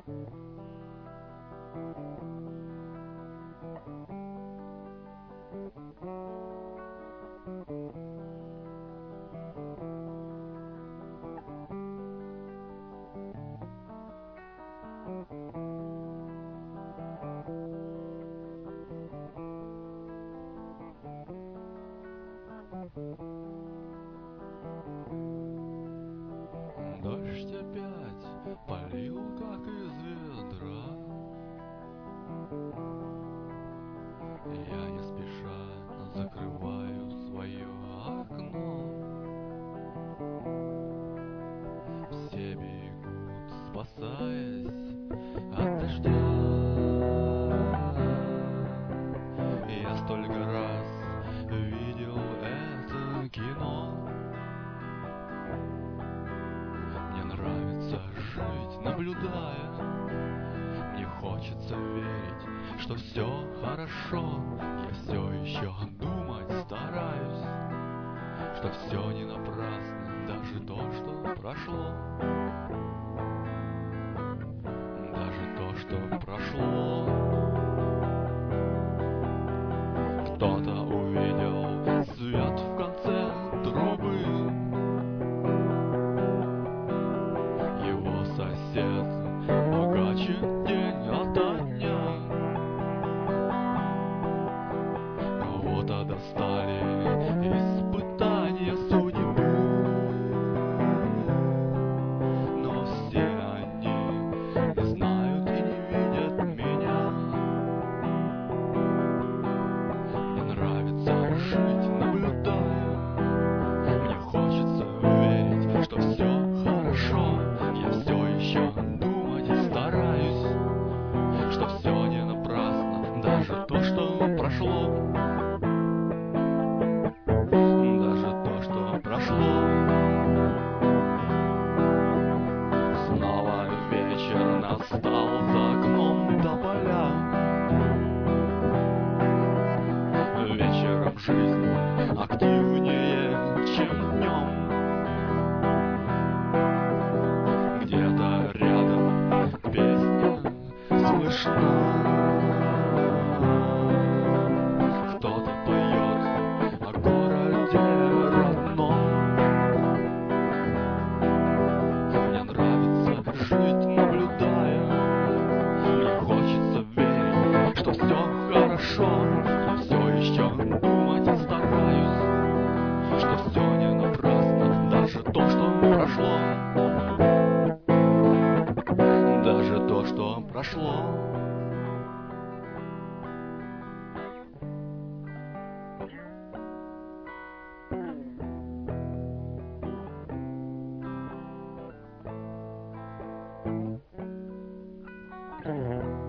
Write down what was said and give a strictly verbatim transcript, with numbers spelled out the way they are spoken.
Дождь опять полил, как из ведра. Я не спеша закрываю свое окно. Все бегут, спасаясь от дождя. Я столько раз видел это кино. Мне нравится жить, наблюдая. Мне хочется верить, что все хорошо. Я все еще думать стараюсь, что все не напрасно, даже то, что прошло. Даже то, что прошло. Кто-то увидел свет в конце трубы. Его сосед богаче день ото дня. Кого-то достали испытания судьбы. Но все они не знают и не видят меня. Мне нравится жить, наблюдая. Мне хочется верить, что все хорошо. Я все еще думать стараюсь, что все не напрасно, даже то, что прошло. Даже то, что прошло. Снова вечер настал, за окном тополя. Вечером жизнь активнее, чем днем. Где-то рядом песня слышна. Кто-то поет о городе родном. Мне нравится жить, наблюдая. Мне хочется верить, что все хорошо. Я все еще думать стараюсь, что все не напрасно, даже то, что прошло. Даже то, что прошло. Мгм.